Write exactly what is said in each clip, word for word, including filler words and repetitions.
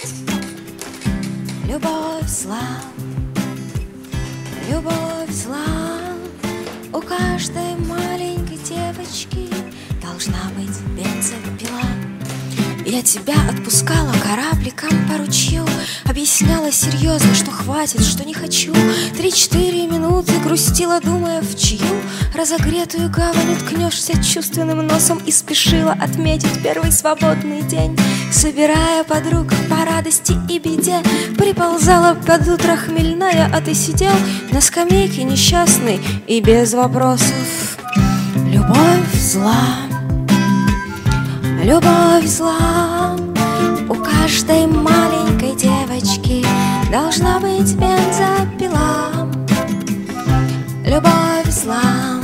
Любовь зла, любовь зла. У каждой маленькой девочки должна быть бензопила. Я тебя отпускала корабликом по ручью, объясняла серьезно, что хватит, что не хочу. Три-четыре минуты грустила, думая, в чью разогретую гавань уткнешься чувственным носом. И спешила отметить первый свободный день, собирая подруг по радости и беде. Приползала под утро хмельная, а ты сидел на скамейке несчастный и без вопросов. Любовь зла, любовь зла. У каждой маленькой девочки должна быть бензопила. Любовь зла,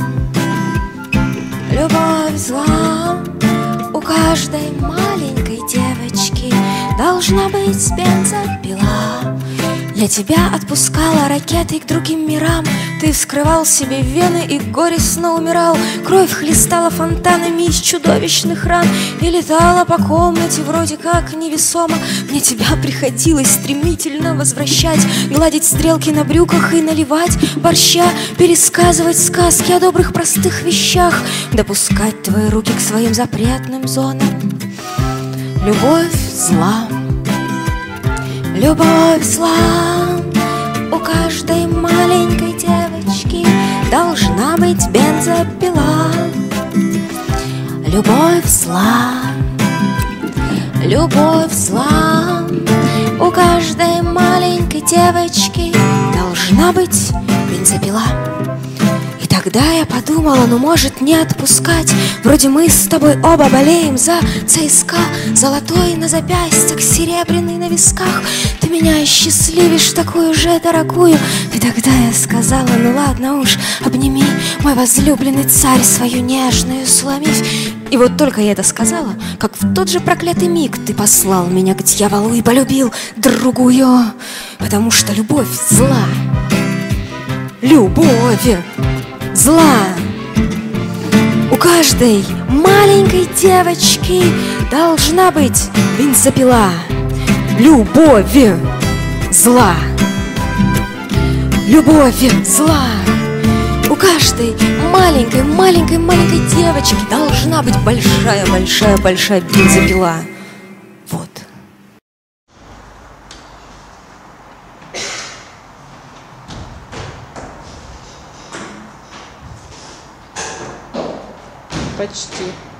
любовь зла. У каждой маленькой девочки должна быть бензопила. Я тебя отпускала ракетой к другим мирам. Ты вскрывал себе вены и горестно умирал. Кровь хлестала фонтанами из чудовищных ран и летала по комнате вроде как невесомо. Мне тебя приходилось стремительно возвращать, гладить стрелки на брюках и наливать борща, пересказывать сказки о добрых простых вещах, допускать твои руки к своим запретным зонам. Любовь зла, любовь зла. У каждой маленькой девочки должна быть бензопила. Любовь зла, любовь зла. У каждой маленькой девочки должна быть бензопила. И тогда я подумала, ну может не отпускать. Вроде мы с тобой оба болеем за ЦСКА. Золотой на запястьях, серебряный на висках. Ты меня счастливишь, такую же дорогую. И тогда я сказала, ну ладно уж, обними, мой возлюбленный царь, свою нежную Суламифь. И вот только я это сказала, как в тот же проклятый миг ты послал меня к дьяволу и полюбил другую. Потому что любовь зла, любовь зла. У каждой маленькой девочки должна быть бензопила. Любовь зла, любовь зла. У каждой маленькой, маленькой, маленькой девочки должна быть большая, большая, большая бензопила. Вот. Почти.